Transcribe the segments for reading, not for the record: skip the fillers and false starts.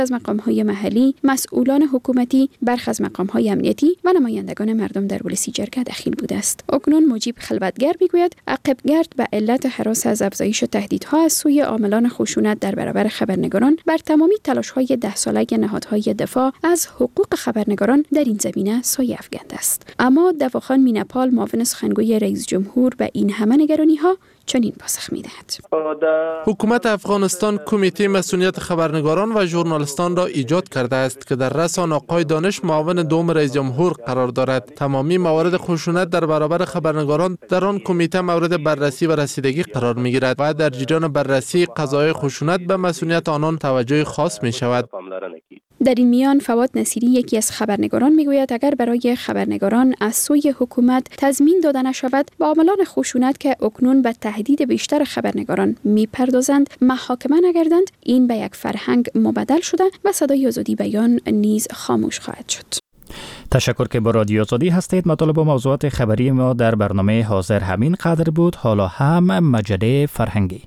از مقام‌های محلی، مسئولان حکومتی، برخی از مقام‌های امنیتی و نمایندگان مردم در ولسی جرگه دخیل بوده است. اکنون مجیب خلوتگر میگوید عقبگرد به علت هراس از افزایش تهدیدها از سوی عاملان خشونت در برابر خبرنگاران بر تمامی تلاش‌های 10 ساله نهادهای دفاع از حقوق خبرنگاران در این زمینه سایه افکنده است. اما دواخان میناپال، معاون سخنگوی رئیس جمهور، به این همه نگرانی‌ها چنین پاسخ می‌دهد. حکومت افغانستان کمیته مسئولیت خبرنگاران و ژورنالیستان را ایجاد کرده است که در رأس آن آقای دانش معاون دوم رئیس جمهور قرار دارد. تمامی موارد خشونت در برابر خبرنگاران در آن کمیته مورد بررسی و رسیدگی قرار می‌گیرد و در جریان بررسی قضایای خشونت به مسئولیت آنان توجه خاص می‌شود. در این میان فواد نصیری، یکی از خبرنگاران، میگوید اگر برای خبرنگاران از سوی حکومت تضمین داده نشود، با عاملان خشونت که اکنون به تهدید بیشتر خبرنگاران میپردازند محاکمه نگردند، این به یک فرهنگ مبدل شده و صدای آزادی بیان نیز خاموش خواهد شد. تشکر که با رادیو آزادی هستید. مطالب و موضوعات خبری ما در برنامه حاضر همین قدر بود. حالا هم مجله فرهنگی.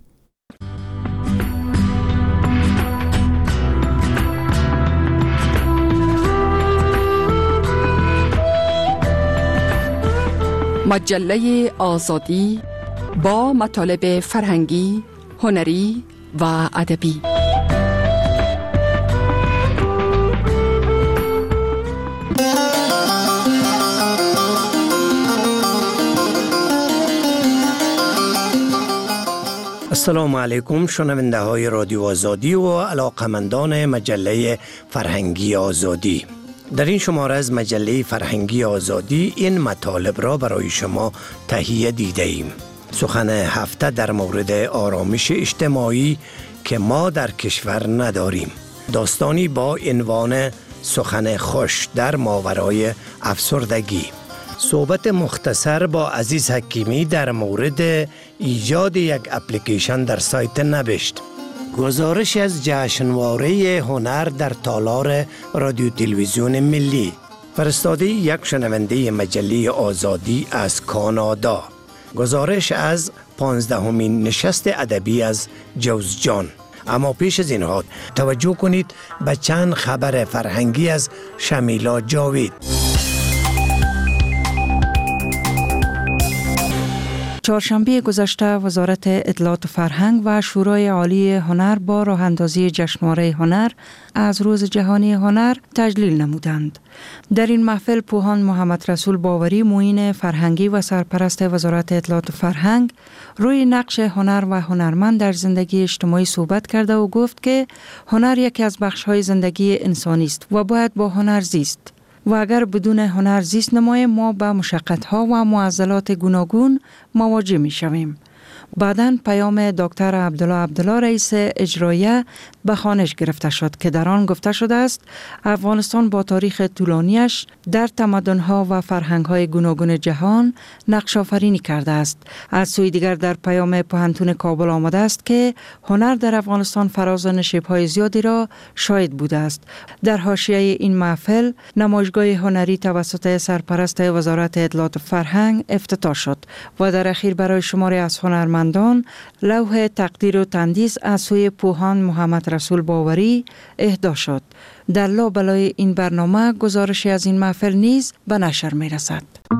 مجله آزادی با مطالب فرهنگی، هنری و ادبی. السلام علیکم شنونده های رادیو آزادی و علاقمندان مجله فرهنگی آزادی. در این شماره از مجله فرهنگی آزادی این مطالب را برای شما تهیه دیده ایم. سخن هفته در مورد آرامش اجتماعی که ما در کشور نداریم. داستانی با عنوان سخن خوش در ماورای افسردگی. صحبت مختصر با عزیز حکیمی در مورد ایجاد یک اپلیکیشن در سایت نبشت. گزارش از جشنواره هنر در تالار رادیو تلویزیون ملی. فرستاده یک شنونده مجله آزادی از کانادا. گزارش از 15مین نشست ادبی از جوزجان. اما پیش از اینها توجه کنید به چند خبر فرهنگی از شمیلا جاوید. چهارشنبه گذشته وزارت اطلاعات و فرهنگ و شورای عالی هنر با راه اندازی جشنواره هنر از روز جهانی هنر تجلیل نمودند. در این محفل پوهان محمد رسول باوری، معین فرهنگی و سرپرست وزارت اطلاعات و فرهنگ، روی نقش هنر و هنرمند در زندگی اجتماعی صحبت کرده و گفت که هنر یکی از بخش‌های زندگی انسانی است و باید با هنر زیست. و اگر بدون هنر زیست نماییم ما به مشقت‌ها و معضلات گوناگون مواجه می‌شویم. بعداً پیام دکتر عبدالله رئیس اجرایه به خوانش گرفته شد که در آن گفته شده است افغانستان با تاریخ طولانیش در تمدن‌ها و فرهنگ‌های گوناگون جهان نقش آفرینی کرده است. از سوی دیگر در پیام پوهنتون کابل آمده است که هنر در افغانستان فراز و نشیب‌های زیادی را شاهد بوده است. در حاشیه این محفل نمایشگاه هنری توسط سرپرست وزارت اطلاعات و فرهنگ افتتاح شد و در اخیر برای شماری از هنرمندان لوح تقدیر و تندیس از سوی پوهان محمد رسول باوری اهدا شد. در لابلای این برنامه گزارشی از این محفل نیز به نشر می رسد.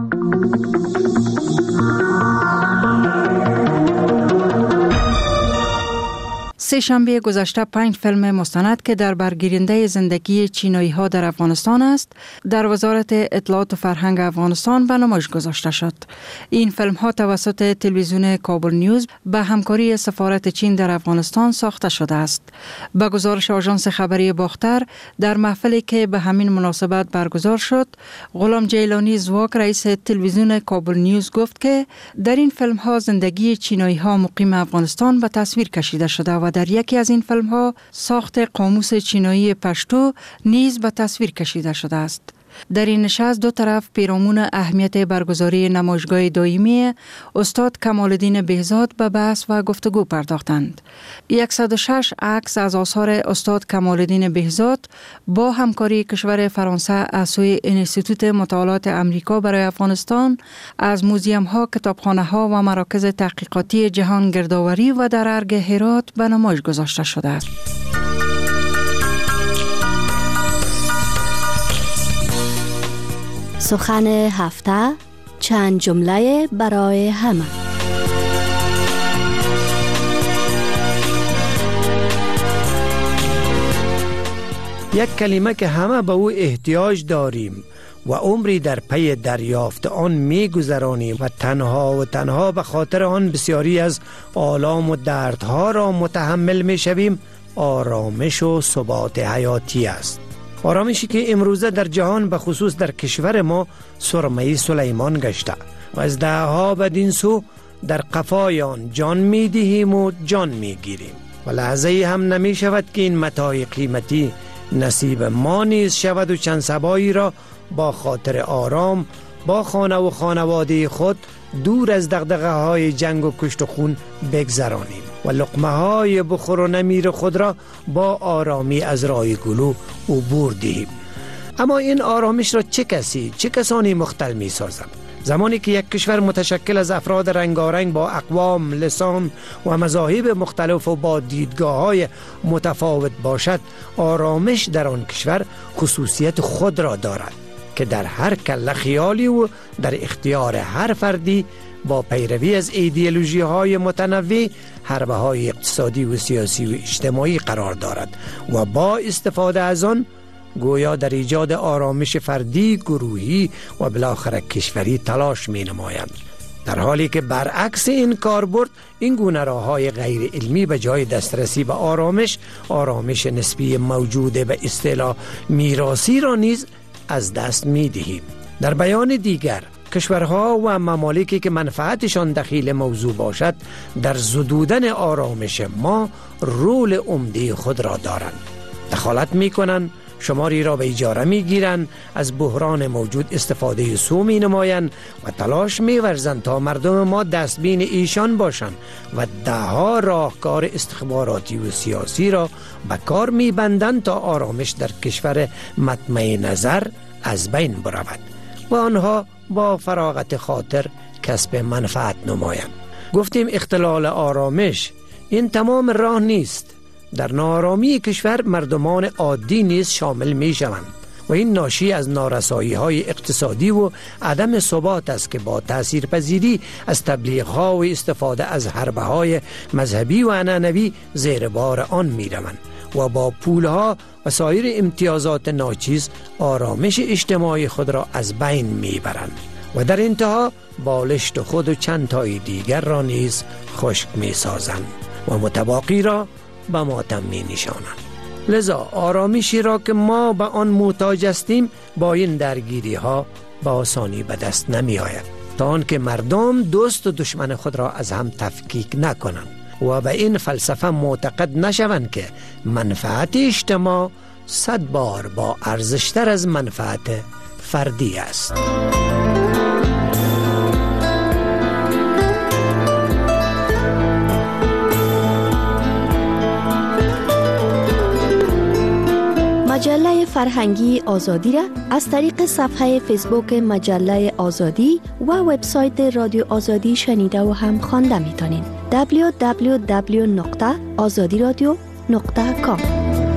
سه شنبه گذشته 5 فیلم مستند که در برگیرنده زندگی چینایی ها در افغانستان است در وزارت اطلاعات و فرهنگ افغانستان به نمایش گذاشته شد. این فیلم ها توسط تلویزیون کابل نیوز به همکاری سفارت چین در افغانستان ساخته شده است. به گزارش آژانس خبری باختر در محفلی که به همین مناسبت برگزار شد، غلام جیلانی زواک رئیس تلویزیون کابل نیوز گفت که در این فیلم ها زندگی چینایی ها مقیم افغانستان به تصویر کشیده شده و در یکی از این فیلم ها ساخت قاموس چینایی پشتو نیز به تصویر کشیده شده است. در این نشست دو طرف پیرامون اهمیت برگزاری نمایشگاه دائمی استاد کمال‌الدین بهزاد به بحث و گفتگو پرداختند. 106 عکس از آثار استاد کمال‌الدین بهزاد با همکاری کشور فرانسه از سوی انستیتوت مطالعات امریکا برای افغانستان از موزیم‌ها، کتابخانه‌ها و مراکز تحقیقاتی جهان گردآوری و در ارگ هرات به نمایش گذاشته شده است. سخن هفته، چند جمله برای همه. یک کلمه که همه به او احتیاج داریم و عمری در پی دریافت آن می گذرانیم و تنها به خاطر آن بسیاری از آلام و دردها را متحمل می شویم، آرامش و ثبات حیاتی است. آرامشی که امروزه در جهان به خصوص در کشور ما سرمه سلیمان گشته و از دهها بدین سو در قفای آن جان می دهیم و جان می گیریم و لحظه هم نمی شود که این متاع قیمتی نصیب ما نیز شود و چند صبایی را با خاطر آرام با خانه و خانواده خود دور از دغدغه های جنگ و کشت و خون بگذرانیم و لقمه های بخور و نمیر خود را با آرامی از راه گلو عبور دهیم. اما این آرامش را چه کسانی مختل می سازند؟ زمانی که یک کشور متشکل از افراد رنگارنگ با اقوام، لسان و مذاهب مختلف و با دیدگاه‌های متفاوت باشد، آرامش در آن کشور خصوصیت خود را دارد که در هر کله خیالی و در اختیار هر فردی با پیروی از ایدئولوژی‌های متنوع، حربه‌های اقتصادی و سیاسی و اجتماعی قرار دارد و با استفاده از آن گویا در ایجاد آرامش فردی، گروهی و بالاخره کشوری تلاش می نمایند. در حالی که برعکس این کاربرد، این گونه راه‌های غیر علمی به جای دسترسی به آرامش نسبی موجود به اصطلاح میراثی را نیز از دست می دهیم. در بیان دیگر، کشورها و ممالکی که منفعتشان دخیل موضوع باشد در زدودن آرامش ما رول عمده خود را دارند. دخالت می کنند، شماری را به اجاره می گیرند، از بحران موجود استفاده سو می نمایند و تلاش می ورزند تا مردم ما دستبین ایشان باشند و دهها راهکار استخباراتی و سیاسی را به کار می بندند تا آرامش در کشور مطمع نظر از بین برود و آنها با فراغت خاطر کسب منفعت نمایند. گفتیم اختلال آرامش این تمام راه نیست. در ناآرامی کشور مردمان عادی نیز شامل می شوند و این ناشی از نارسایی های اقتصادی و عدم ثبات است که با تاثیرپذیری از تبلیغ ها و استفاده از حربه های مذهبی و عنعنوی زیر بار آن می روند و با پول ها و سایر امتیازات ناچیز آرامش اجتماعی خود را از بین می برند و در انتها بالشت خود و چند تای دیگر را نیز خشک می سازند و متباقی را به ماتم می نشانند. لذا آرامشی را که ما به آن محتاج هستیم با این درگیری ها به آسانی به دست نمی آید، تا آنکه مردم دوست و دشمن خود را از هم تفکیک نکنند و به این فلسفه معتقد نشوند که منفعت اجتماع 100 بار با ارزشتر از منفعت فردی است. مجله فرهنگی آزادی را از طریق صفحه فیسبوک مجله آزادی و وبسایت رادیو آزادی شنیده و هم خوانده میتونید. www.azadiradio.com.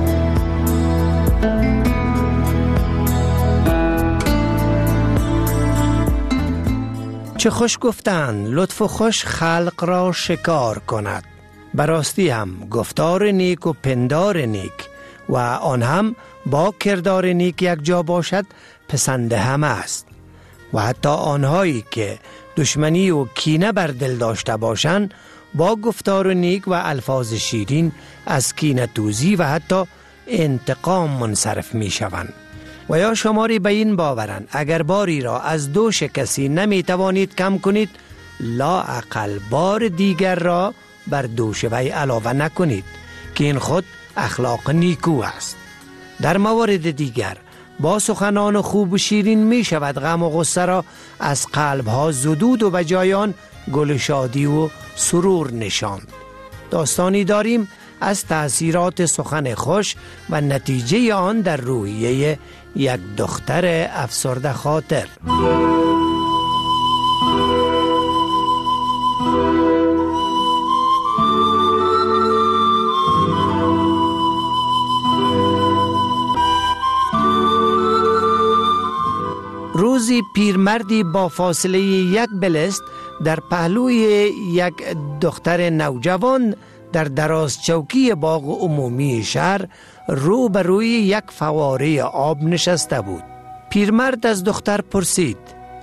چه خوش گفتند لطف و خوش خلق را شکار کند. براستی هم گفتار نیک و پندار نیک و آن هم با کردار نیک یک جا باشد پسند همه است و حتی آنهایی که دشمنی و کینه بر دل داشته باشند با گفتار نیک و الفاظ شیرین از کینه توزی و حتی انتقام منصرف می شوند. و یا شماری به این باورند اگر باری را از دوش کسی نمی توانید کم کنید، لااقل بار دیگر را بر دوش وی علاوه نکنید که این خود اخلاق نیکو است. در موارد دیگر با سخنان خوب و شیرین می شود غم و غصه را از قلبها زدود و به جای آن گل شادی و سرور نشاند. داستانی داریم از تأثیرات سخن خوش و نتیجه آن در روحیه یک دختر افسرده خاطر. روزی پیرمردی با فاصله 1 بلست در پهلوی یک دختر نوجوان در دراز چوکی باغ عمومی شهر روبروی یک فواره آب نشسته بود. پیرمرد از دختر پرسید: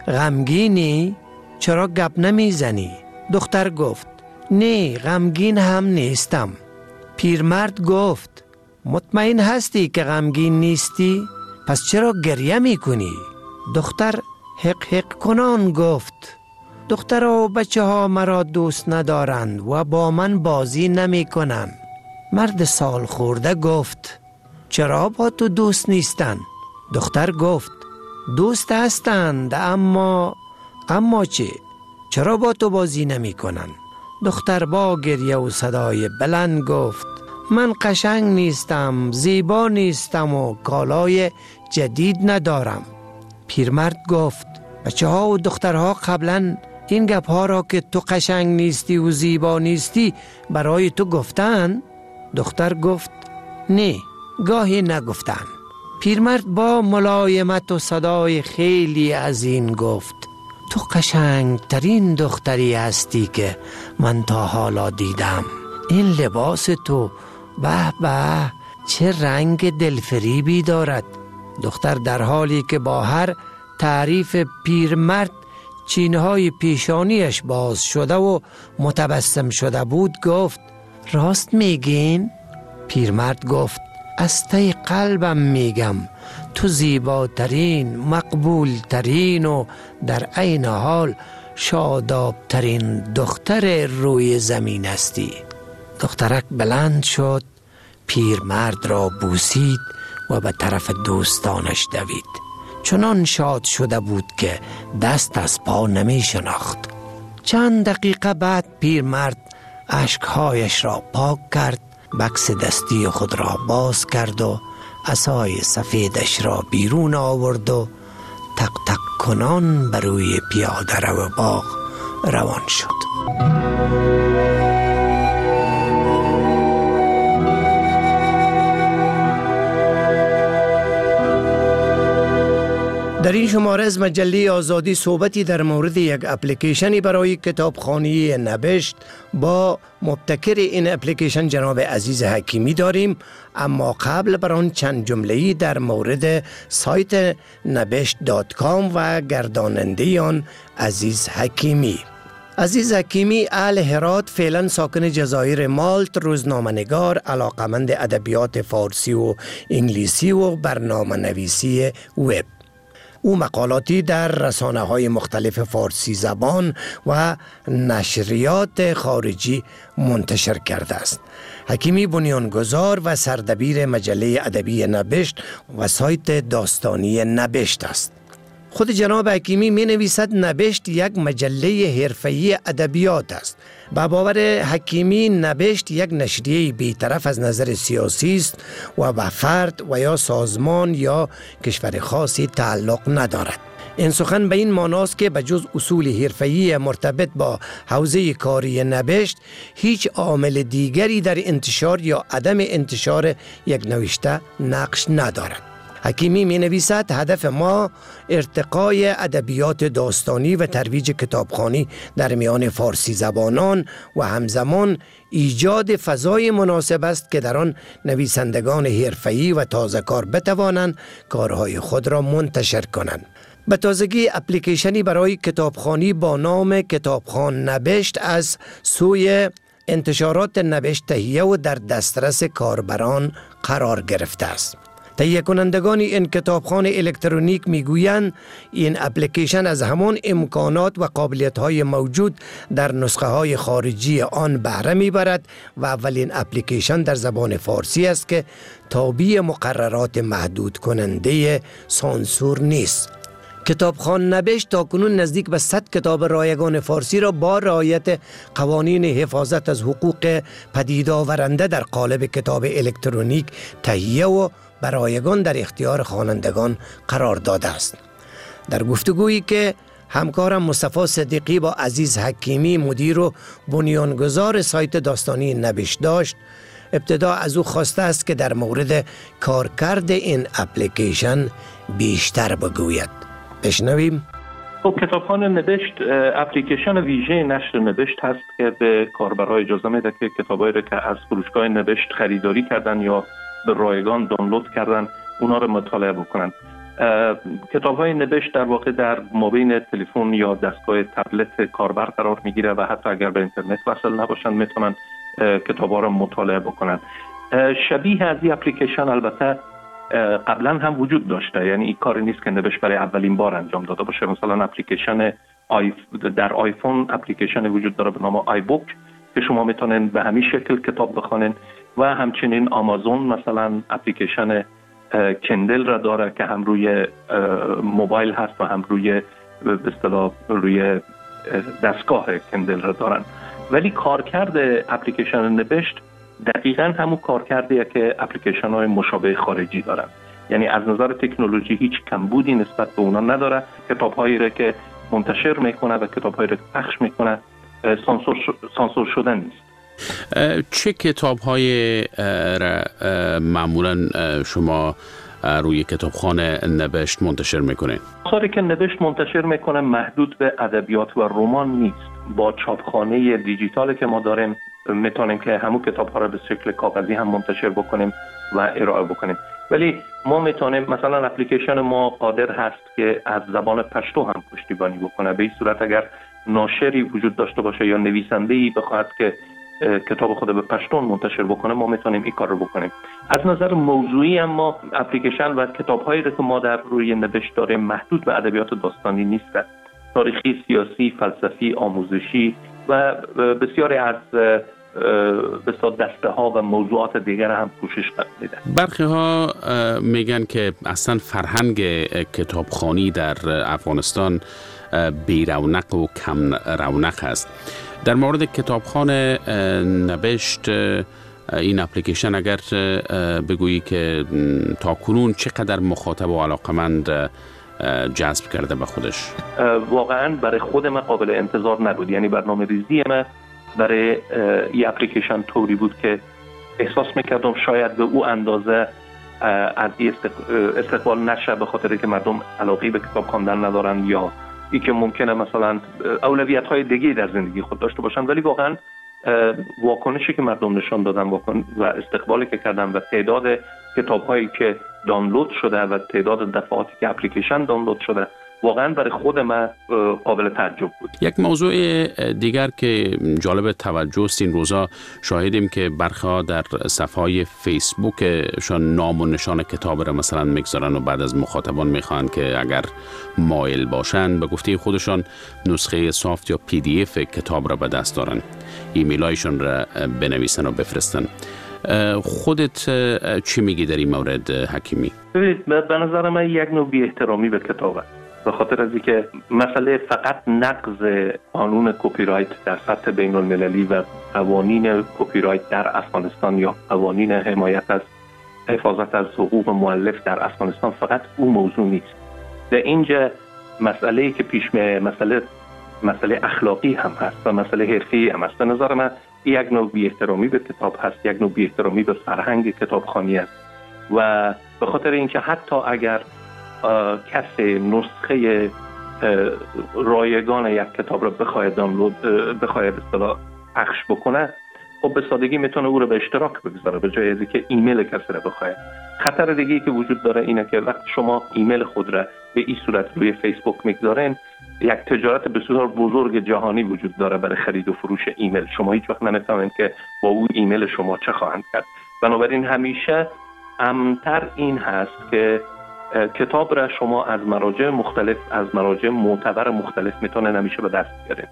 غمگینی؟ چرا گپ نمیزنی؟ دختر گفت: نه، غمگین هم نیستم. پیرمرد گفت: مطمئن هستی که غمگین نیستی؟ پس چرا گریه میکنی؟ دختر حق حق کنان گفت: دختر و بچه ها مرا دوست ندارند و با من بازی نمی کنند. مرد سال خورده گفت: چرا با تو دوست نیستند؟ دختر گفت: دوست هستند اما چه؟ چرا با تو بازی نمی کنند؟ دختر با گریه و صدای بلند گفت: من قشنگ نیستم، زیبا نیستم و کالای جدید ندارم. پیرمرد گفت: بچه ها و دخترها قبلا این گپ ها را که تو قشنگ نیستی و زیبا نیستی برای تو گفتن؟ دختر گفت: نه، گاهی نگفتن. پیرمرد با ملایمت و صدای خیلی عظیم گفت: تو قشنگ ترین دختری هستی که من تا حالا دیدم. این لباس تو به به چه رنگ دلفریبی دارد. دختر در حالی که با هر تعریف پیرمرد چینهای پیشانیش باز شده و متبسم شده بود گفت: راست میگین؟ پیرمرد گفت: از ته قلبم میگم تو زیباترین، مقبولترین و در عین حال شادابترین دختر روی زمین هستی. دخترک بلند شد، پیرمرد را بوسید و به طرف دوستانش دوید. چنان شاد شده بود که دست از پا نمی شناخت. چند دقیقه بعد پیرمرد اشکهایش را پاک کرد، بکس دستی خود را باز کرد و عصای سفیدش را بیرون آورد و تق تق کنان بر روی پیاده رو باغ روان شد. در این شماره از مجله آزادی صحبتی در مورد یک اپلیکیشنی برای کتابخوانی نبشت با مبتکر این اپلیکیشن جناب عزیز حکیمی داریم، اما قبل بر آن چند جمله‌ای در مورد سایت نبشت.com و گرداننده آن عزیز حکیمی. عزیز حکیمی اهل هرات، فعلا ساکن جزایر مالت، روزنامه‌نگار، علاقمند ادبیات فارسی و انگلیسی و برنامه نویسی وب. او مقالاتی در رسانه‌های مختلف فارسی زبان و نشریات خارجی منتشر کرده است. حکیمی بنیانگذار و سردبیر مجله ادبی نبشت و سایت داستانی نبشت است. خود جناب حکیمی می نویسد نبشت یک مجله حرفه‌ای ادبیات است. به باور حکیمی نبشت یک نشریه بی‌طرف از نظر سیاسی است و به فرد و یا سازمان یا کشور خاصی تعلق ندارد. این سخن به این معناست که بجز اصول حرفه‌ای مرتبط با حوزه کاری نبشت هیچ عامل دیگری در انتشار یا عدم انتشار یک نوشته نقش ندارد. حکیمی می نویسد هدف ما ارتقای ادبیات داستانی و ترویج کتابخوانی در میان فارسی زبانان و همزمان ایجاد فضای مناسب است که در آن نویسندگان حرفه‌ای و تازه‌کار بتوانند کارهای خود را منتشر کنند. به تازگی اپلیکیشنی برای کتابخوانی با نام کتابخوان نبشت از سوی انتشارات نبشت تهیه و در دسترس کاربران قرار گرفته است. تهیه کنندگان این کتابخوان الکترونیک میگویند این اپلیکیشن از همان امکانات و قابلیت‌های موجود در نسخه‌های خارجی آن بهره میبرد و اولین اپلیکیشن در زبان فارسی است که تابع مقررات محدود کننده سانسور نیست. کتابخوان نبشت تاکنون نزدیک به 100 کتاب رایگان فارسی را با رعایت قوانین حفاظت از حقوق پدید آورنده در قالب کتاب الکترونیک تهیه و برایگان در اختیار خوانندگان قرار داده است. در گفتگویی که همکارم مصطفی صدیقی با عزیز حکیمی مدیر و بنیانگذار سایت داستانی نبشت داشت، ابتدا از او خواسته است که در مورد کارکرد این اپلیکیشن بیشتر بگوید. بشنویم. خب کتابخانه نوشت اپلیکیشن ویژه نشر نوشت هست که به کاربرها اجازه میده که کتابایی رو که از فروشگاه نوشت خریداری کردن یا به رایگان دانلود کردن اونا رو مطالعه بکنن. کتاب‌های نوشت در واقع در مابین تلفن یا دستگاه تبلت کاربر قرار میگیره و حتی اگر به اینترنت وصل نباشن میتونن کتاب‌ها رو مطالعه بکنن. شبیه از این اپلیکیشن البته قبلا هم وجود داشته، یعنی این کاری نیست که نوشت برای اولین بار انجام داده باشه. مثلا اپلیکیشن در آیفون اپلیکیشن وجود داره به نام آی بوک که شما میتونین به همین شکل کتاب بخونین و همچنین آمازون مثلا اپلیکیشن کندل را داره که هم روی موبایل هست و هم روی به اصطلاح روی دستگاه کندل را دارن. ولی کارکرد اپلیکیشن نوشت دقیقاً همون کارکردیه که اپلیکیشن های مشابه خارجی دارن، یعنی از نظر تکنولوژی هیچ کمبودی نسبت به اونا نداره. کتاب هایی را که منتشر میکنه و کتاب هایی را که پخش میکنه سانسور شده نیست. چه کتاب های را معمولا شما روی کتابخانه نوشت منتشر میکنین؟ آثاری که نوشت منتشر میکنه محدود به ادبیات و رمان نیست. با چاپخانه دیجیتال که ما داریم میتونیم که همون کتاب ها را به شکل کاغذی هم منتشر بکنیم و ارائه بکنیم. ولی ما میتونیم مثلا اپلیکیشن ما قادر هست که از زبان پشتو هم پشتیبانی بکنه. به این صورت اگر ناشری وجود داشته باشه یا نویسنده‌ای بخواد که کتاب خود به پشتون منتشر بکنه ما میتونیم این کار رو بکنیم. از نظر موضوعی اما اپلیکیشن و کتاب‌هایی که ما در روی نوشت داریم محدود به ادبیات داستانی نیست. تاریخی، سیاسی، فلسفی، آموزشی و بسیاری از دسته ها و موضوعات دیگر هم پوشش میده. برخی ها میگن که اصلا فرهنگ کتابخوانی در افغانستان بی رونق و کم رونق است. در مورد کتابخانه نوشت این اپلیکیشن اگر بگویی که تا کنون چقدر مخاطب و علاقمند جذب کرده به خودش؟ واقعا برای خود من قابل انتظار نبود. یعنی برنامه‌ریزی من برای این اپلیکیشن طوری بود که احساس میکردم شاید به او اندازه از استقبال نشه، به خاطر که مردم علاقه به کتاب خواندن ندارن یا ای که ممکنه مثلا اولویت‌های دیگه در زندگی خود داشته باشن. ولی واقعا واکنشی که مردم نشان دادن و استقبالی که کردن و تعداد کتاب‌هایی که دانلود شده و تعداد دفعاتی که اپلیکیشن دانلود شده واقعا برای خود من قابل تعجب بود. یک موضوع دیگر که جالب توجه است این روزا شاهدیم که برخی در صفحه‌های فیسبوکشان نام و نشان کتاب را مثلا میگذارن و بعد از مخاطبان میخوان که اگر مایل باشن به گفته خودشان نسخه سافت یا PDF کتاب را به دست دارن، ایمیلایشون را بنویسن و بفرستن. خودت چی میگی در این مورد حکیمی؟ به نظر من یک نوع بی احترامی به کتاب است، به خاطر از اینکه مسئله فقط نقض قانون کپی رایت در سطح بین المللی و قوانین کپی رایت در افغانستان یا قوانین حمایت از حفاظت از حقوق مؤلف در افغانستان فقط اون موضوع نیست. در اینجا مسئله‌ای که پیش مسئله اخلاقی هم هست و مسئله حرفی هم هست. به نظر من یک نوع بی احترامی به کتاب هست، یک نوع بی احترامی به فرهنگ کتابخوانی است و به خاطر اینکه حتی اگر کسی نسخه رایگان یک کتاب را بخواهد دانلود بخواهد اصطلاح پخش بکنه، خب به سادگی میتونه او را به اشتراک بگذاره به جای از اینکه ایمیل کسی را بخواهد. خطر دیگه‌ای که وجود داره اینه که وقتی شما ایمیل خود را به این صورت روی فیسبوک میگذارین، یک تجارت بسیار بزرگ جهانی وجود داره برای خرید و فروش ایمیل. شما هیچ وقت نمی‌فهمید که با اون ایمیل شما چه خواهند کرد. بنابراین همیشه امن‌تر این هست که کتاب را شما از مراجع مختلف، از مراجع معتبر مختلف میتونه همیشه به دست بیارید.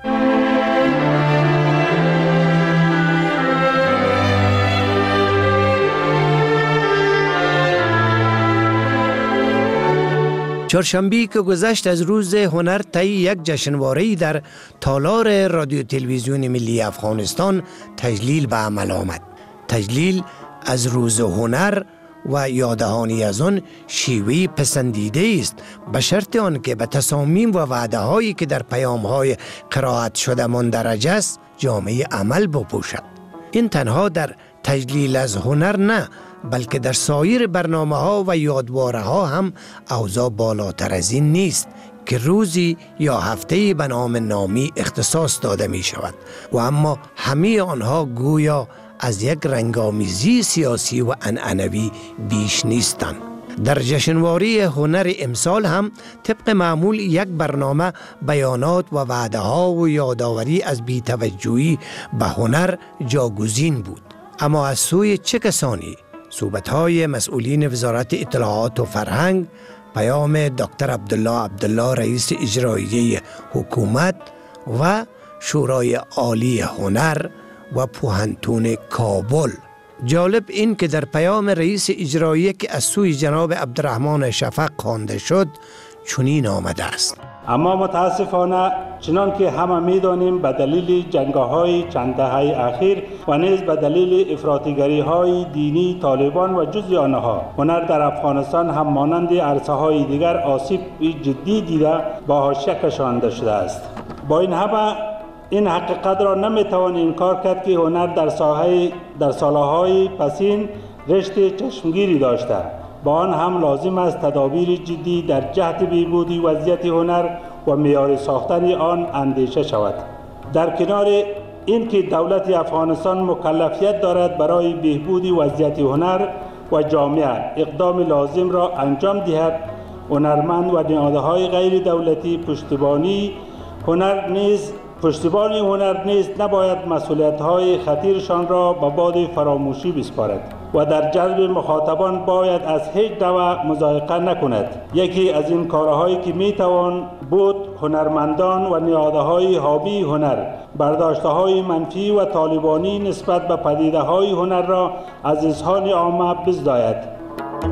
چهارشنبه‌ای که گذشت از روز هنر طی یک جشنواره‌ای در تالار رادیو تلویزیون ملی افغانستان تجلیل به عمل آمد. تجلیل از روز هنر و یادهانی از آن شیوهی پسندیده است، به شرط آن که به تصامیم و وعده هایی که در پیام های قرائت شده مندرج است جامعه عمل بپوشد. این تنها در تجلیل از هنر نه، بلکه در سایر برنامه ها و یادواره ها هم اوضاع بالاتر از این نیست که روزی یا هفته‌ای به نام نامی اختصاص داده می شود و اما همه آنها گویا از یک رنگامیزی سیاسی و عنعنوی بیش نیستند. در جشنواره هنر امسال هم طبق معمول یک برنامه بیانات و وعده ها و یادآوری از بی‌توجهی به هنر جاگزین بود. اما از سوی چه کسانی؟ صحبت‌های مسئولین وزارت اطلاعات و فرهنگ، پیام دکتر عبدالله رئیس اجرایی حکومت و شورای عالی هنر و پوهنتون کابل. جالب این که در پیام رئیس اجرایی که از سوی جناب عبدالرحمن شفق خوانده شد چنین آمده است: اما متاسفانه چنان که همه می‌دانیم به دلیل جنگ‌های چند دهه اخیر و نیز به دلیل افراطیگری‌های دینی طالبان و جزء آنها، هنر در افغانستان هم مانند عرصه‌های دیگر آسیب جدی دیده به حاشیه کشانده شده است. با این همه این حقیقت را نمی‌توان انکار کرد که هنر در سالهای پسین رشد چشمگیری داشته. با آن هم لازم است تدابیر جدی در جهت بهبود وضعیت هنر و معیار ساختن آن اندیشه شود. در کنار این که دولت افغانستان مکلفیت دارد برای بهبود وضعیت هنر و جامعه اقدام لازم را انجام دهد، هنرمند و نهادهای غیر دولتی پشتیبانی هنر نیز نباید مسئولیت‌های خطیرشان را به باد فراموشی بسپارد و در جلب مخاطبان باید از هیچ نوع مضایقه نکند. یکی از این کارهایی که میتوان بود هنرمندان و نهادهای حامی هنر برداشته‌های منفی و طالبانی نسبت به پدیده‌های هنر را از اذهان عامه بزداید.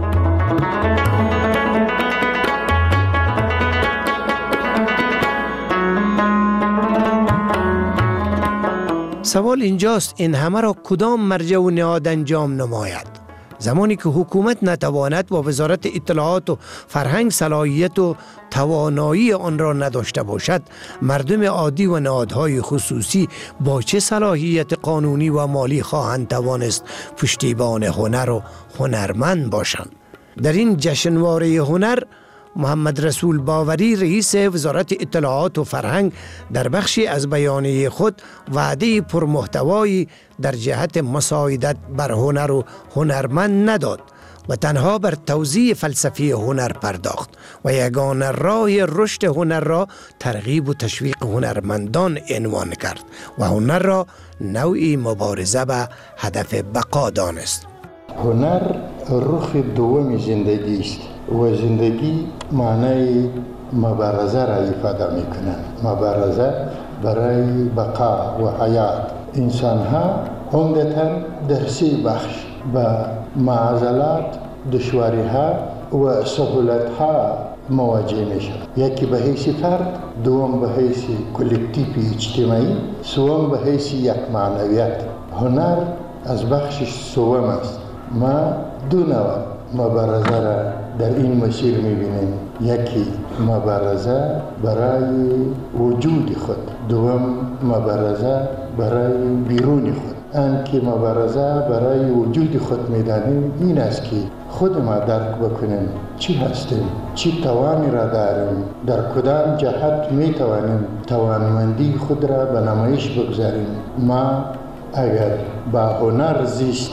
سوال اینجاست این همه را کدام مرجع و نهاد انجام نماید؟ زمانی که حکومت نتواند و وزارت اطلاعات و فرهنگ صلاحیت و توانایی آن را نداشته باشد، مردم عادی و نهادهای خصوصی با چه صلاحیت قانونی و مالی خواهند توانست پشتیبان هنر و هنرمند باشند؟ در این جشنواره هنر محمد رسول باوری رئیس وزارت اطلاعات و فرهنگ در بخشی از بیانیه خود وعده پرمحتوایی در جهت مساعدت بر هنر و هنرمند نداد و تنها بر توزیع فلسفی هنر پرداخت و یگانه راه رشد هنر را ترغیب و تشویق هنرمندان عنوان کرد و هنر را نوعی مبارزه به هدف بقا دانست. هنر رخ دوم زندگی است و زندگی معنای مبارزه را ifade میکنند. مبارزه برای بقا و حیات. انسان ها عمدتاً در سه بخش با معضلات، دشواری ها و سهولت ها مواجه میشن. یکی به حیث فرد، دوم به حیث کلکتیو اجتماعی، سوم به حیث یک معنویت. هنر از بخشش سوم است. ما دو نوع مبارزه را در این مسیر میبینیم. یکی مبارزه برای وجود خود، دوم مبارزه برای بیرون خود. آنکه مبارزه برای وجود خود میدانیم این است که خود ما درک بکنیم چی هستیم، چی توانی را داریم، در کدام جهت میتوانیم توانمندی خود را به نمایش بگذاریم. ما اگر با هنر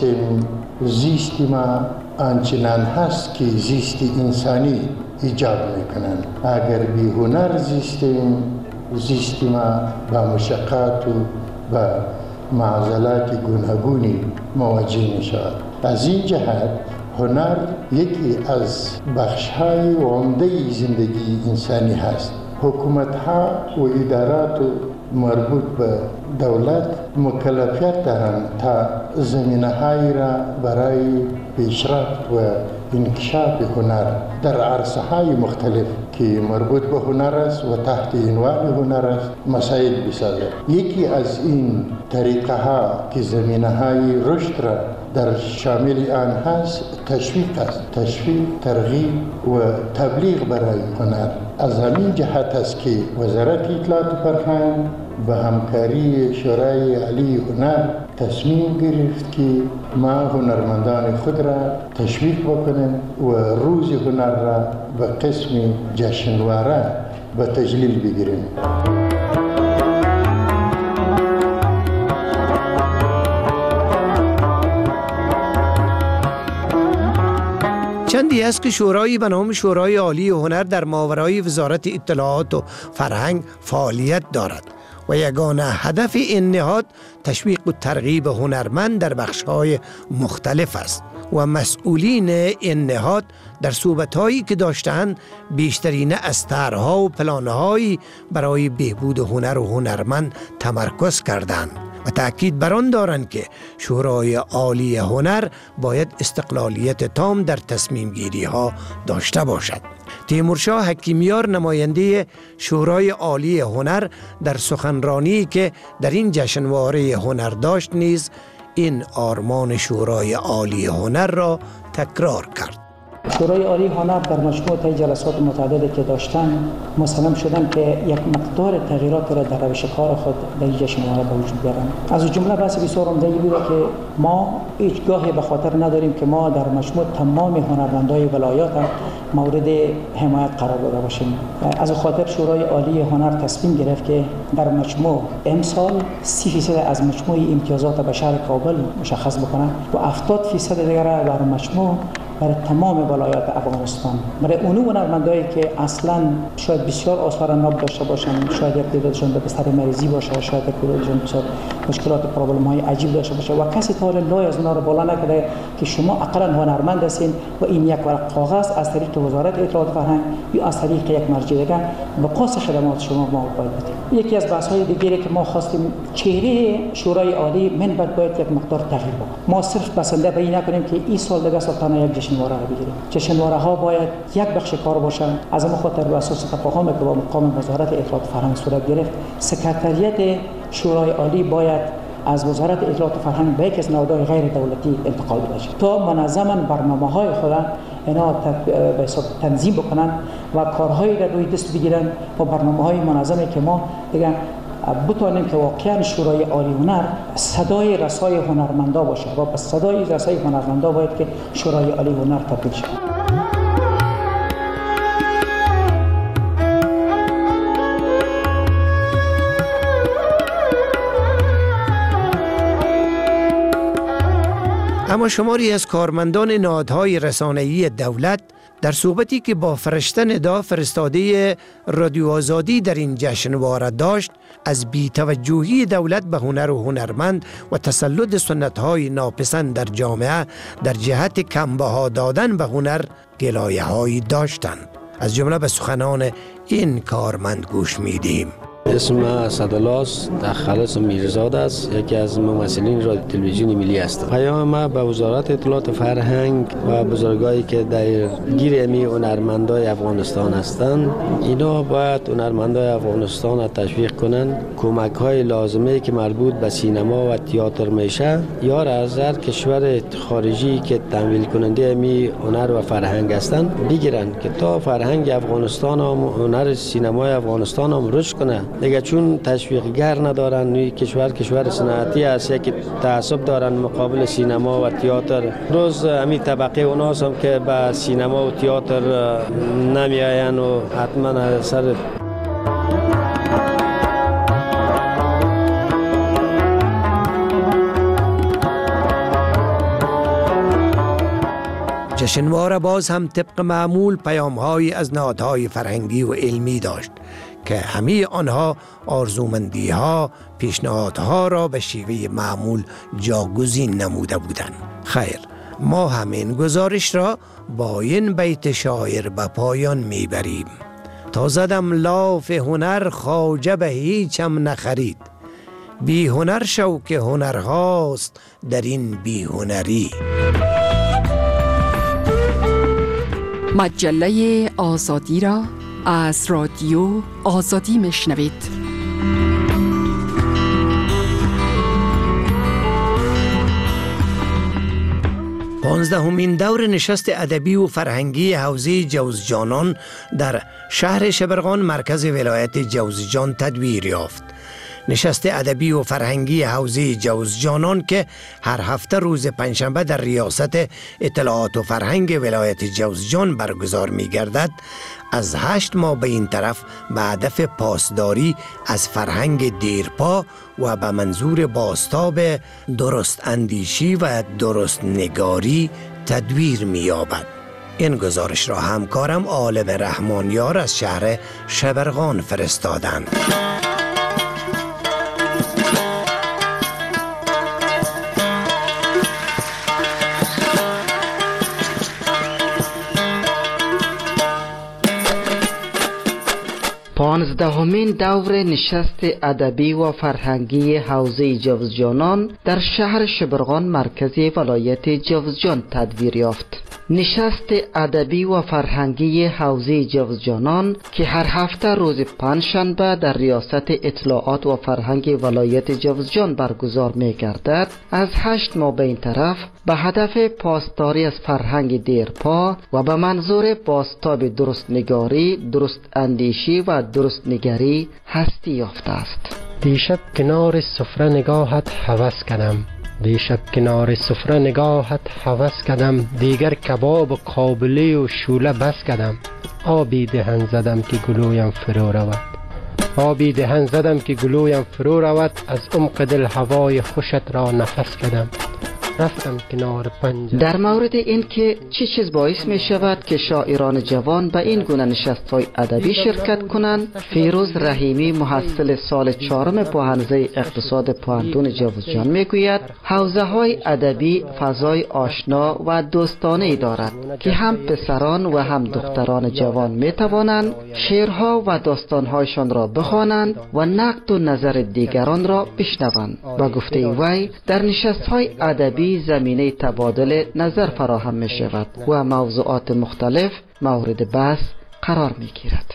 زیستی ما آنچنان هست که زیست انسانی ایجاد میکنند. اگر بی هنر زیست ما با مشقات و با معضلات گوناگونی مواجه میشود. از این جهت هنر یکی از بخش‌های عمده زندگی انسانی هست. حکومت‌ها و ادارات مربوط به دولت مکلفیت دارند تا زمینه‌هایی را برای پیشرفت و انکشاف هنر در عرصه‌های مختلف که مربوط به هنر است و تحت عنوان هنر است مساعد بسازد. یکی از این طریقه ها که زمینه‌های رشد را در شامل آن هست تشویق است. تشویق، ترغیب و تبلیغ برای هنر. از همین جهت است که وزارت اطلاعات و فرهنگ به همکاری شورای عالی هنر تصمیم گرفت که ما هنرمندان خود را تشویق بکنیم و روز هنر را به قسم جشنواره به تجلیل بگیریم. چندی است که شورایی به نام شورای عالی هنر در ماورای وزارت اطلاعات و فرهنگ فعالیت دارد و یگانه هدف این نهاد تشویق و ترغیب هنرمند در بخش‌های مختلف است و مسئولین این نهاد در صحبت‌هایی که داشتند بیشترین از طرح‌ها و پلان‌هایی برای بهبود هنر و هنرمند تمرکز کردند و تأکید بر آن دارند که شورای عالی هنر باید استقلالیت تام در تصمیم گیری ها داشته باشد. تیمورشاه حکیمیار نماینده شورای عالی هنر در سخنرانی که در این جشنواره هنر داشت نیز این آرمان شورای عالی هنر را تکرار کرد. شورای عالی هنر در مجموع طی جلسات متعددی که داشتن مصمم شدن که یک مقدار تغییرات را در روش کار خود در این جشنواره به وجود بیارن. از جمله بحث بسیار عمده بوده که ما هیچگاه به خاطر نداریم که ما در مجموع تمام هنرمندای ولایات مورد حمایت قرار داده باشیم. از خاطر شورای عالی هنر تصمیم گرفت که در مجموع امسال 30% از مجموع امتیازات به شهر کابل مشخص بکنن و 70% دیگر در مجموع برای تمام ولایات افغانستان، برای اون هنرمندایی که اصلا شاید بسیار آثار ناب داشته باشن، شاید یک تعدادشون به بستر مریضی باشه، شاید یک تعدادشون بسیار مشکلات پرابلم‌های عجیب داشته باشه و کسی تا حالا لای از اونا رو بالا نکرده که شما اقلا هنرمند هستین و این یک ورق کاغذ از طریق وزارت اطلاعات فرهنگ یا از طریق یک مرجع دیگر وقاص خدمات شما ما باید بدیم. یکی از بحث‌های دیگری که ما خواستیم چهره شورای عالی منبت باید یک مقدار تغییر بکنه. ما صرف بسنده به این نکنیم که این سال دیگه سلطان یک جشنواره را بگیریم. جشنواره ها باید یک بخش کار باشند. از این خاطر بر اساس تفاهمی که با مقام وزارت اطلاعات فرهنگ صورت گرفت، سکرتریت شورای عالی باید از وزارت اطلاعات فرهنگ به یک از نهادهای غیر دولتی انتقال بشه تا منظما برنامه‌های خود اینا به حساب تنظیم بکنن و کارهایی را روی دست بگیرن و برنامه‌های منظمی که ما دیگه بتونیم که واقعا شورای عالی هنر صدای رسای هنرمندا باشه و به صدای رسای هنرمندا باید که شورای عالی هنر تبدیل شه. اما شماری از کارمندان نهادهای رسانه‌ای دولت در صحبتی که با فرشته ندا فرستاده رادیو آزادی در این جشنواره داشت، از بی‌توجهی دولت به هنر و هنرمند و تسلط سنت‌های ناپسند در جامعه در جهت کمبها دادن به هنر گلایه‌هایی داشتند. از جمله به سخنان این کارمند گوش می‌دهیم. اسم اسدالله خالص میرزاد است، یکی از ممثلین رادیو تلویزیون ملی است. پیام ما به وزارت اطلاعات فرهنگ و بزرگایی که در گیر امی هنرمندای افغانستان هستند، اینا باید هنرمندای افغانستان را تشویق کنند، کمک های لازمه که مربوط به سینما و تئاتر میشه یا از هر کشور خارجی که تمویل کننده امی هنر و فرهنگ هستند بگیرند که تا فرهنگ افغانستان هم هنر سینمای افغانستان هم رشد کنه. دیگه چون تشویقگر ندارن، نوی کشور صنعتی است که تعصب دارن مقابل سینما و تئاتر. روز همین طبقه اوناست هم که به سینما و تئاتر نمیاین و حتما سر جشنواره باز هم طبق معمول پیام‌هایی از نهادهای فرهنگی و علمی داشت که همه آنها آرزومندی‌ها، پیشنهادها را به شیوه معمول جاگزین نموده بودند. خیر، ما همین گزارش را با این بیت شاعر به پایان میبریم. تا زدم لاف هنر خواجه به هیچم نخرید، بی هنر شو که هنرهاست در این بی هنری. مجله آزادی را از رادیو آزادی میشنوید. 15مین دور نشست ادبی و فرهنگی حوزه جوزجانان در شهر شبرغان مرکز ولایت جوزجان تدبیر یافت. نشست ادبی و فرهنگی حوزه جوزجانان که هر هفته روز پنجشنبه در ریاست اطلاعات و فرهنگ ولایت جوزجان برگزار می گردد، از 8 ماه به این طرف به هدف پاسداری از فرهنگ دیرپا و به منظور بازتاب درست اندیشی و درست نگاری تدویر می یابد. این گزارش را همکارم عالم رحمانیار از شهر شبرغان فرستادند. پانزدهمین دور نشست ادبی و فرهنگی حوزه جوزجانان در شهر شبرغان مرکزی ولایت جوزجان تدویر یافت. نشست ادبی و فرهنگی حوزه جوزجانان که هر هفته روز پنجشنبه در ریاست اطلاعات و فرهنگ ولایت جوزجان برگزار می گردد، از 8 ماه به این طرف به هدف پاسداری از فرهنگ دیرپا و به منظور بازتاب درست نگاری، درست اندیشی و درست نگری هستی یافته است. دیشب کنار سفره نگاهت هوس کردم، دیشب کنار سفره نگاهت هوس کردم، دیگر کباب و قابلی و شوله بس کردم. آبی دهن زدم که گلویم فرو رود، آبی دهن زدم که گلویم فرو رود، از عمق دل هوای خوشت را نفس کردم. رفتم کنار پنجره. در مورد این که چه چیز باعث می شود که شاعران جوان به این گونه نشست‌های ادبی شرکت کنند، فیروز رحیمی محصل سال 4 پوهنزه اقتصاد پوهنتون جوزجان می گوید حوزه‌های ادبی فضای آشنا و دوستانه‌ای دارد که هم پسران و هم دختران جوان می توانند شعرها و داستان‌هایشان را بخوانند و نقد و نظر دیگران را بشنوند. با گفته وی در نشست‌های ادبی زمینه تبادل نظر فراهم می شود و موضوعات مختلف مورد بحث قرار می گیرد.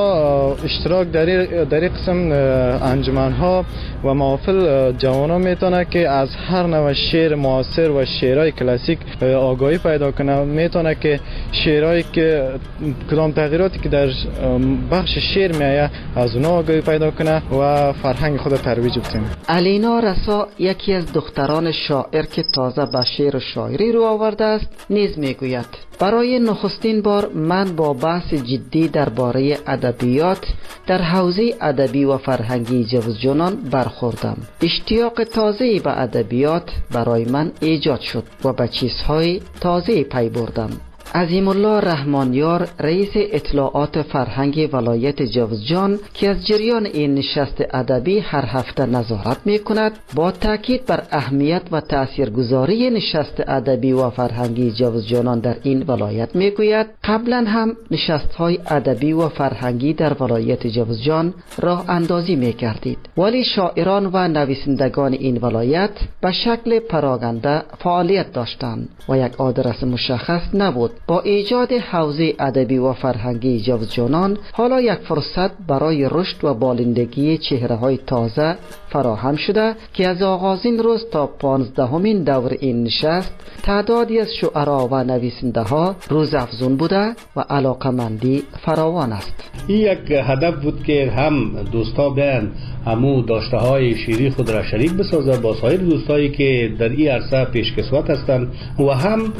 با اشتراک در این قسم انجمن ها و محافل جوانان میتونه که از هر نوع شعر معاصر و شعرهای کلاسیک آگاهی پیدا کنه، میتونه که شعرهایی که کدام تغییراتی که در بخش شعر میایه از اونها آگاهی پیدا کنه و فرهنگ خود ترویج بده. الینا رسا یکی از دختران شاعر که تازه به شعر و شاعری رو آورده است نیز میگوید برای نخستین بار من با بحث جدی درباره ادبیات در حوزه ادبی و فرهنگی جوزجانان برخوردم. اشتیاق تازه‌ای به ادبیات برای من ایجاد شد و به چیزهای تازه پی بردم. عظیم الله رحمانیار رئیس اطلاعات فرهنگ ولایت جوزجان که از جریان این نشست ادبی هر هفته نظارت می کند، با تاکید بر اهمیت و تاثیرگذاری نشست ادبی و فرهنگی جوزجانان در این ولایت می گوید قبلا هم نشست های ادبی و فرهنگی در ولایت جوزجان راه اندازی می کردید، ولی شاعران و نویسندگان این ولایت به شکل پراگنده فعالیت داشتند و یک آدرس مشخص نبود. با ایجاد حوزه ادبی و فرهنگی جوزجانان حالا یک فرصت برای رشد و بالندگی چهره‌های تازه فراهم شده که از آغازین روز تا 15مین دور این نشست تعدادی از شعرا و نویسنده ها روزافزون بوده و علاقمندی فراوان است. این یک هدف بود که هم دوستا بیان همو داشته های شیری خود را شریک بسازه با سایر دوستایی که در این عرصه پیشکسوت هستند و هم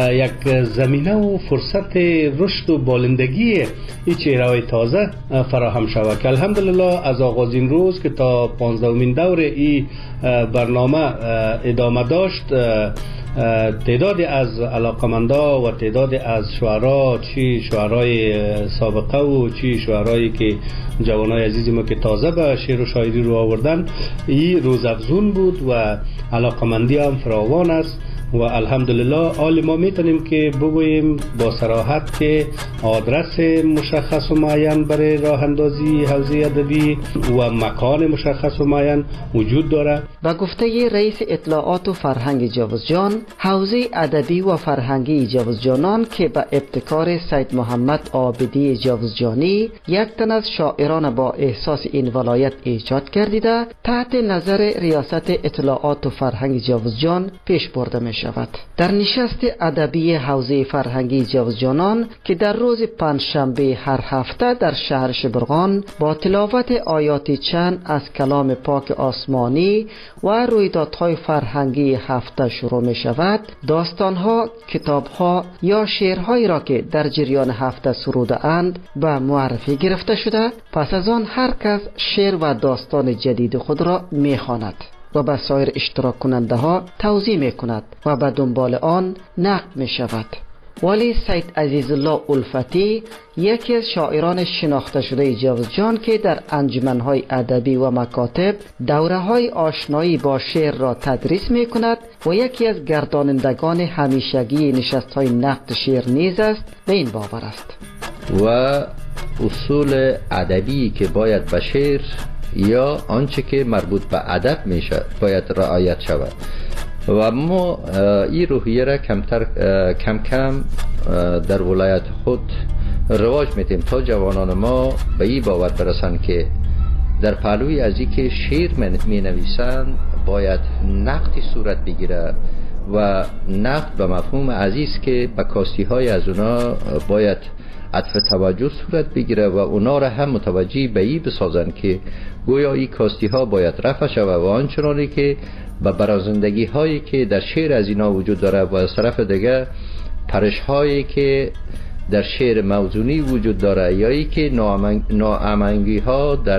یک زمینه و فرصت رشد و بالندگی این چهره‌های تازه فراهم شود که الحمدلله از آغازین روز که تا 15مین دور این برنامه ادامه داشت، تعدادی از علاقمندا و تعدادی از شعرا، چی شعرای سابقه و چی شعرایی که جوانای عزیزی ما که تازه به شعر و شاعری رو آوردن، این روزافزون بود و علاقمندی هم فراوان است و الحمدلله حال ما میتونیم که بگوییم با صراحت که آدرس مشخص و معین برای راه اندازی حوزه ادبی و مکان مشخص و معین وجود داره. و گفته رئیس اطلاعات و فرهنگ جوزجان، حوزه ادبی و فرهنگی جوزجانان که به ابتکار سید محمد عابدی جوزجانی یک تن از شاعران با احساس این ولایت ایجاد گردیده، تحت نظر ریاست اطلاعات و فرهنگ جوزجان پیش برده می شود. شود. در نشست ادبی حوزه فرهنگی جوزجانان که در روز پنجشنبه هر هفته در شهر شبرغان با تلاوت آیات چند از کلام پاک آسمانی و رویدادهای فرهنگی هفته شروع می شود، داستانها، کتابها یا شعرهایی را که در جریان هفته سروده اند به معرفی گرفته شده. پس از آن هر کس شعر و داستان جدید خود را می خواند و به سایر اشتراک کننده ها توضیح می کند و به دنبال آن نقد می شود. ولی سید عزیزالله الفتی، یکی از شاعران شناخته شده جوزجان که در انجمن‌های ادبی و مکاتب دوره‌های آشنایی با شعر را تدریس می کند و یکی از گردانندگان همیشگی نشست‌های نقد شعر نیز است، به این باور است. و اصول ادبی که باید به شعر یا آنچه که مربوط به ادب میشه باید رعایت شود و ما این روحیه را کم کم در ولایت خود رواج میدیم تا جوانان ما به این باور برسند که در پهلوی از این که شعر می نویسند باید نقدی صورت بگیره و نقد به مفهوم عزیز که به کاستی های از اونا باید عطف توجه صورت بگیره و اونا را هم متوجه به این بسازن که گویا این کاستی ها باید رفع شود و آنچنانی که به برازندگی هایی که در شعر از اینا وجود داره و از طرف دیگه پرش هایی که در شعر موزونی وجود داره یا ای که ناامنگی ها در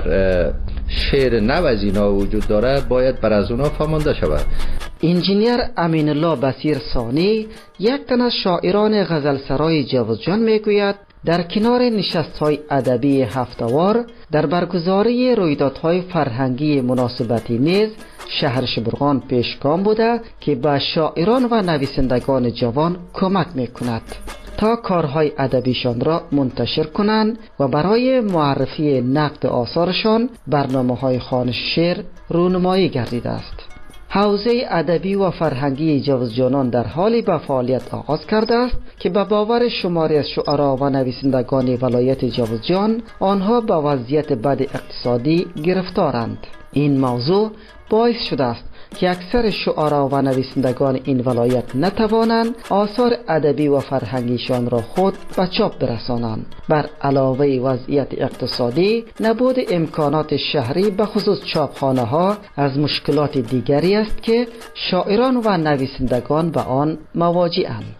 شعر نو از اینا وجود داره باید بر از اونا فهمانده شود. انجینیر امین الله بصیر ثانی، یک تن از شاعران غزلسرای جوزجان میگوید در کنار نشست‌های ادبی هفته‌وار در برگزاری رویدادهای فرهنگی مناسبتی نیز شهر شبرغان پیشگام بوده که به شاعران و نویسندگان جوان کمک میکند تا کارهای ادبیشان را منتشر کنند و برای معرفی نقد آثارشان برنامه‌های خوانش شعر رونمایی گردیده است. حوزه ادبی و فرهنگی جوزجانان در حالی به فعالیت آغاز کرده است که به باور شماری از شعرا و نویسندگان ولایت جوزجان آنها به وضعیت بد اقتصادی گرفتارند. این موضوع باعث شده است که اکثر شعرا و نویسندگان این ولایت نتوانند آثار ادبی و فرهنگیشان را خود به چاپ برسانند. بر علاوه وضعیت اقتصادی، نبود امکانات شهری به خصوص چاپخانه ها از مشکلات دیگری است که شاعران و نویسندگان به آن مواجه‌اند.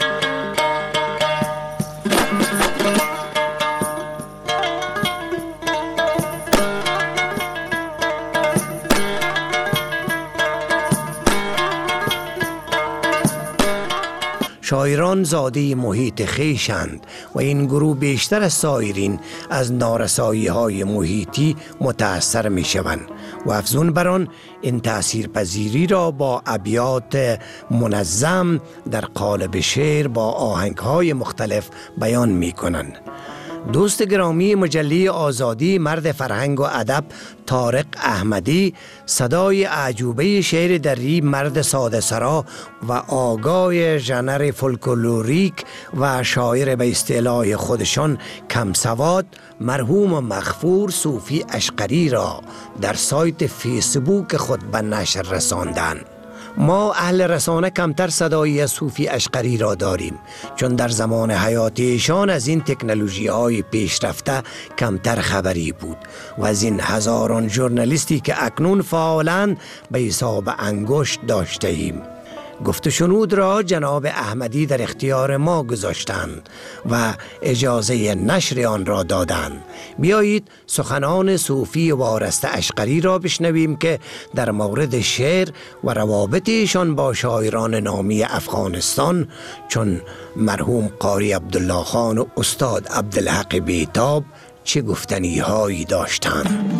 شاعران زاده محیط خویشند و این گروه بیشتر از سایرین از نارسایی های محیطی متأثر می شوند و افزون بر آن این تأثیرپذیری را با ابیات منظم در قالب شعر با آهنگ های مختلف بیان می کنند. دوست گرامی مجله آزادی، مرد فرهنگ و ادب طارق احمدی، صدای اعجوبه شعر دری مرد ساده سرا و آگاه ژانر فولکلوریک و شاعر به اصطلاح خودشان کم سواد، مرحوم و مغفور صوفی اشقری را در سایت فیسبوک خود به نشر رساندند. ما اهل رسانه کمتر صدایی از صوفی اشقری را داریم، چون در زمان حیات ایشان از این تکنولوژی های پیشرفته کمتر خبری بود و از این هزاران ژورنالیستی که اکنون فعالند به حساب انگشت داشته ایم. گفت و شنود را جناب احمدی در اختیار ما گذاشتند و اجازه نشر آن را دادند. بیایید سخنان صوفی وارسته اشقری را بشنویم که در مورد شعر و روابط ایشان با شاعران نامی افغانستان چون مرحوم قاری عبدالله خان و استاد عبدالحق بیتاب چه گفتنی هایی داشتند.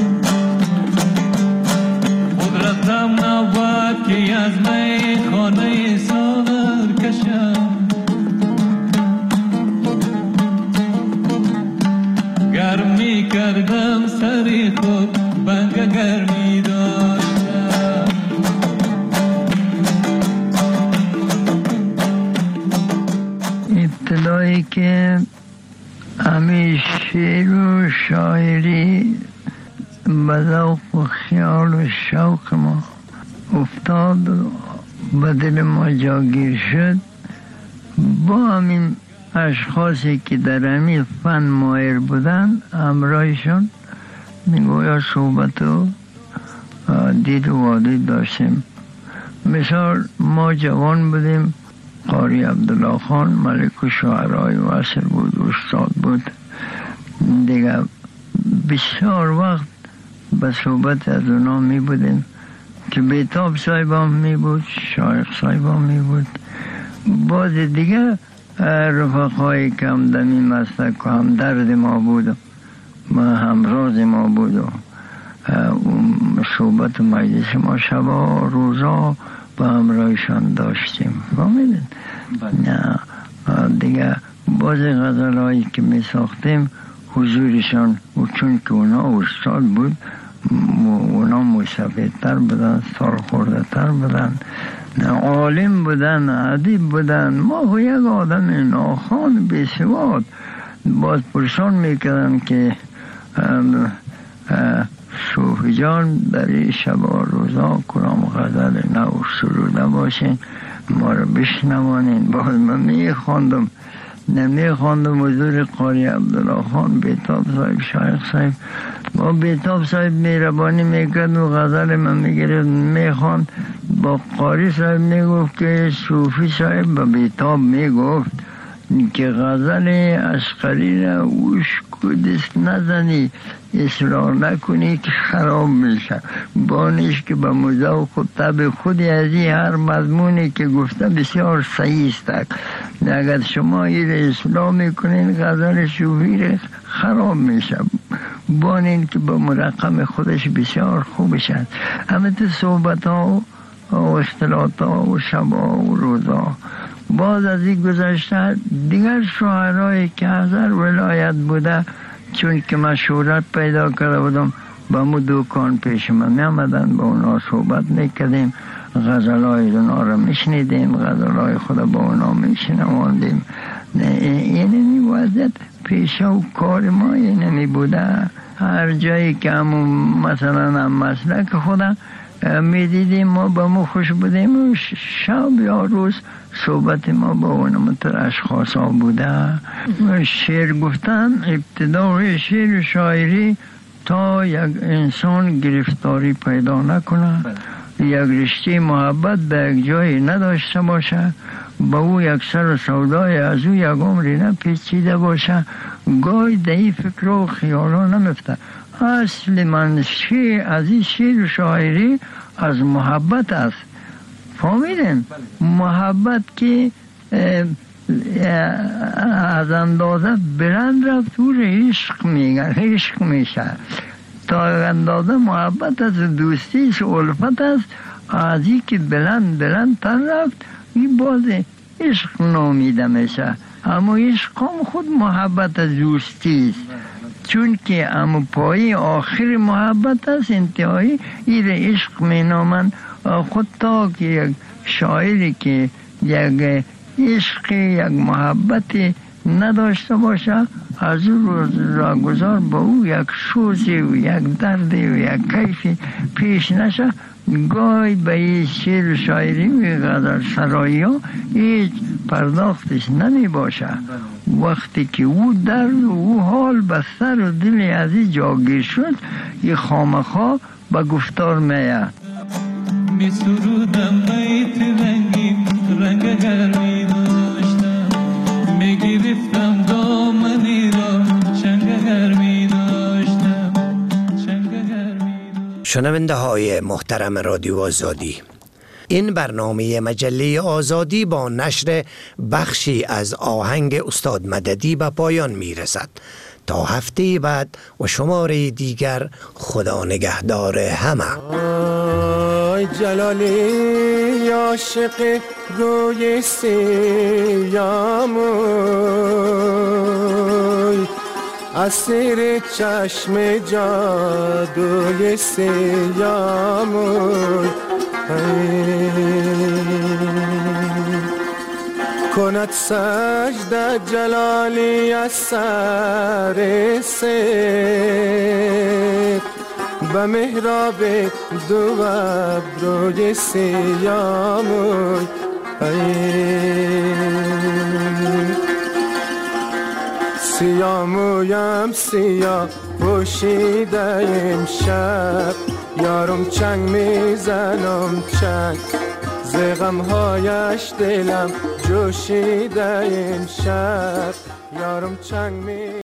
قدرتم نبود که از می خانه ساغر کشم، گرمی کردم سری خود بنگ گرمی داشتم. ابتدایی که همه شعر و شاعری به ذوق و خیال و شوق ما افتاد به دل ما جاگیر شد. با همین اشخاصی که در همین فن ماهر بودن همراهشون میگویا صحبت و دید و وادی داشتیم. مثال ما جوان بودیم، قاری عبدالله خان ملک و شاعرای وصل بود، استاد بود دیگه. بسیار وقت به صحبت از اونا می بودیم که بیتاب صاحب هم می بود، شایخ صاحب هم می بود، باز دیگه رفقایی که همدمی مسلک و همدرد ما بود و همراز ما بود و صحبت مجلس ما شبا روزا با همراهشان داشتیم. فهمیدین؟ نه دیگه باز غزل هایی که می ساختیم حضورشان و چون که اونا استاد بود اونا مسافرتر بودن، سال خورده تر بودن، عالم بودن، ادیب بودن. ما یک آدم ناخوان بیسواد باز پرسان میکردن که صوفی جان در این شب و روزا کدام غزل نو سروده باشین ما رو بشنوانین. باز من میخواندم حضور قاری عبدالله خان بیتاب صاحب، شایخ صاحب. با بیتاب صاحب میربانی میکرد و غزل من میگرد میخواند. با قاری صاحب میگفت که صوفی صاحب با بیتاب میگفت که غزل عسقری را اوش کدست نزنی، اصرار نکنی که خراب میشه. بانش که به مذوق و طبع خودی از این هر مضمونی که گفته بسیار صحیح است. اگر شما این را اصلاح میکنین غزل صوفی را خراب میشه. بانین که به مرقم خودش بسیار خوب شد. همه تو صحبت ها و اختلاط ها و شبا و روزا. باز از این گذشته دیگر شاعرایی که هزار ولایت بوده چون که من شهرت پیدا کرده بودم با مو دوکان پیش من می آمدن، با اونا صحبت میکردیم، غزلای اونا را میشنیدیم، غزلای خود با اونا میشنواندیم. اینمی وضعیت پیشه و کار ما اینمی بوده. هر جایی که همون مثلا هم مسلک خودم میدیدیم ما با ما خوش بودیم و شب یا روز صحبت ما با اونمتر اشخاص ها بوده. شعر گفتن ابتدای شعر شاعری تا یک انسان گرفتاری پیدا نکنه، یک رشته محبت به یک جای نداشته باشه، با او یک سر سودای از او یک عمری نپیچیده باشه، گاهی دهی فکر و خیالا نمفته. اصل منشی از این شعر شاعری از محبت است. فهمیدین؟ محبت که از اندازه بلند رفت او را عشق میگن، عشق میشه. تا اندازه محبت از دوستی است، الفت است. از این که بلند تر رفت این باز عشق نامیده میشه. اما عشق هم خود محبت از دوستی است، چون که اما پایی آخر محبت است، انتهایی این عشق می نامند. خود تا که یک شاعری که یک عشق یک محبت نداشته باشه از او را گذار با او یک سوزی و یک درد و یک کیفی پیش نشه. گاهی به این شعر شاعری و غزل سرایی ها هیچ پرداختش نمی باشه. وقتی که او درد و او حال به سر و دل از این جاگیر شد یه خامخا به گفتار میاد. می سرودم بیت رنگی رنگ گرمی داشتم، می گرفتم دامنی را چنگ گرمی داشتم. شنونده های محترم رادیو آزادی، این برنامه مجله آزادی با نشر بخشی از آهنگ استاد مددی به پایان می رسد. تا هفته بعد و شماره دیگر، خدا نگهدار همه. آی جلالی عاشق روی سیاموی، اسیر چشم جادوی سیاموی، کند سجده جلالی از سر سر، به محراب دو ابروی سیاموی سیامویم سیاه پوشیده امشب یارم چنگ میزنم چنگ ز غمهایش دلم جوشیده امشب یارم چنگ